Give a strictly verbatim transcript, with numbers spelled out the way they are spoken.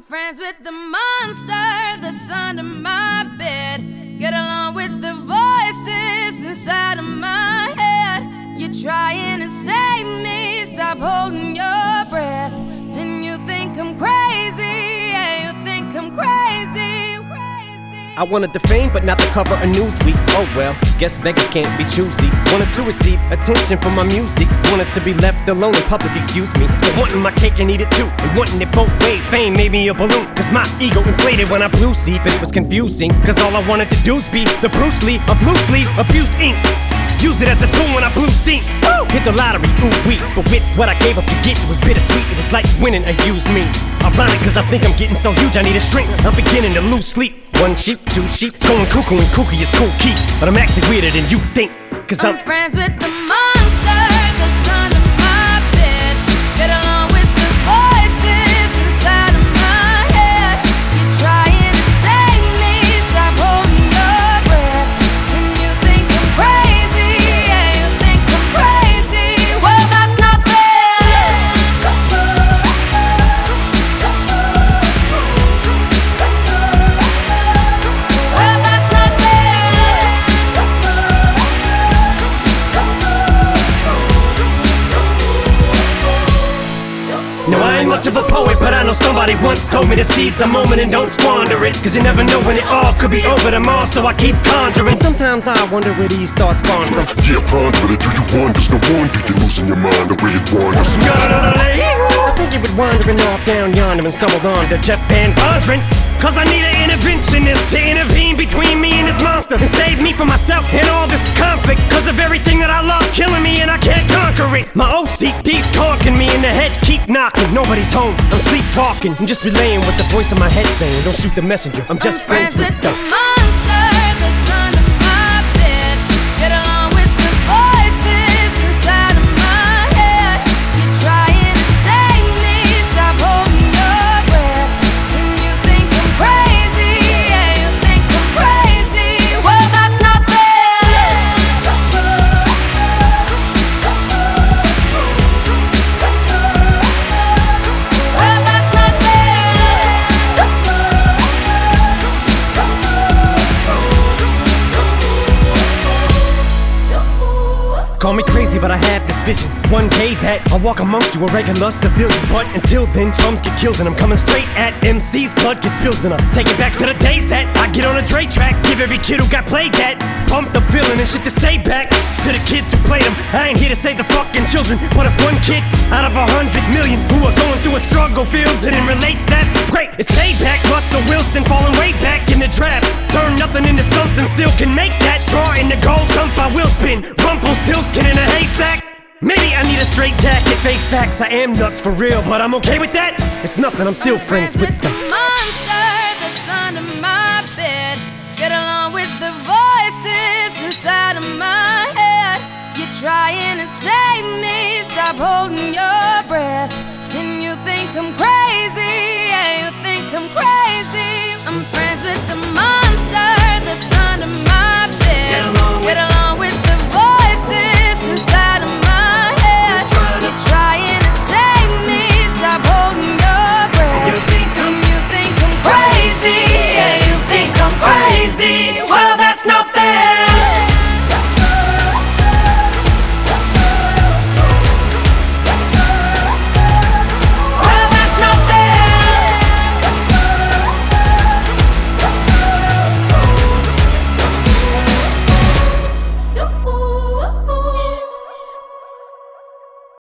friends with the monster that's under my bed. Get along with the voices inside of my head. You're trying to save me, stop holding your breath. And you think I'm crazy, yeah, you think I'm crazy, crazy. I wanted the fame, but not the cover of Newsweek. Oh well, guess beggars can't be choosy. Wanted to receive attention from my music. Wanted to be left alone in public, excuse me. But wanting my cake and eat it too, and wanting it both ways. Fame made me a balloon, cause my ego inflated when I flew see. But it was confusing, cause all I wanted to do was be the Bruce Lee of loose leaf, abused ink. Use it as a tool when I blew steam. Woo! Hit the lottery, ooh wee. But with what I gave up to get, it was bittersweet. It was like winning a used me. Ironic, cause I think I'm getting so huge I need a shrink. I'm beginning to lose sleep. One sheep, two sheep, going cuckoo and kooky is cool key. But I'm actually weirder than you think, cause I'm, I'm friends with the monster that's under my bed. Get along with the voices inside of my head. You're trying to save me, stop holding your breath. And you think I'm crazy, yeah, you think I'm crazy. Well, that's not fair. Well, that's not fair. no, I ain't much of a poet, but I know somebody once told me to seize the moment and don't squander it. Cause you never know when it all could be over tomorrow, so I keep conjuring. Sometimes I wonder where these thoughts spawn from. Yeah, ponder it, do you wonder? No wonder you're losing your mind the way it wanders. I think you would wandering off down yonder and stumbled on to Jeff Van Vondren. Cause I need an interventionist to intervene between me and this monster and save me from myself and all this conflict. Cause of everything that I love's killing me and I can't conquer it. My O C D's talking me in the head, keep knocking. Nobody's home, I'm sleepwalking. I'm just relaying what the voice in my head saying. Don't shoot the messenger, I'm just I'm friends, friends with with the the monster that's under my bed. Get along with the voices inside of my head. You're trying to save me, stop holding your breath. And you think I'm crazy, yeah, you think I'm crazy. Well, that's not fair. Well, that's not Call me crazy, but I had this vision. One day that I'll walk amongst you, a regular civilian. But until then, drums get killed and I'm coming straight at M C's. Blood gets spilled and I take it back to the days that I get on a Dre track. Give every kid who got played that pumped up feeling and shit to say back to the kids who played them. I ain't here to save the fucking children, but if one kid out of a hundred million who are going through a struggle feels it and relates, that's great. It's payback. Russell Wilson falling way back in the draft. Turn nothing into something, still can make that. Straw in the gold jump, I will spin. Rumpelstiltskin in a haystack. Maybe I need a straight jacket, face facts. I am nuts for real, but I'm okay with that. It's nothing, I'm still I'm friends, with the the monster that's under my bed. Get along with the voices inside of my head. You're trying to save me, stop holding your breath. And you think I'm crazy,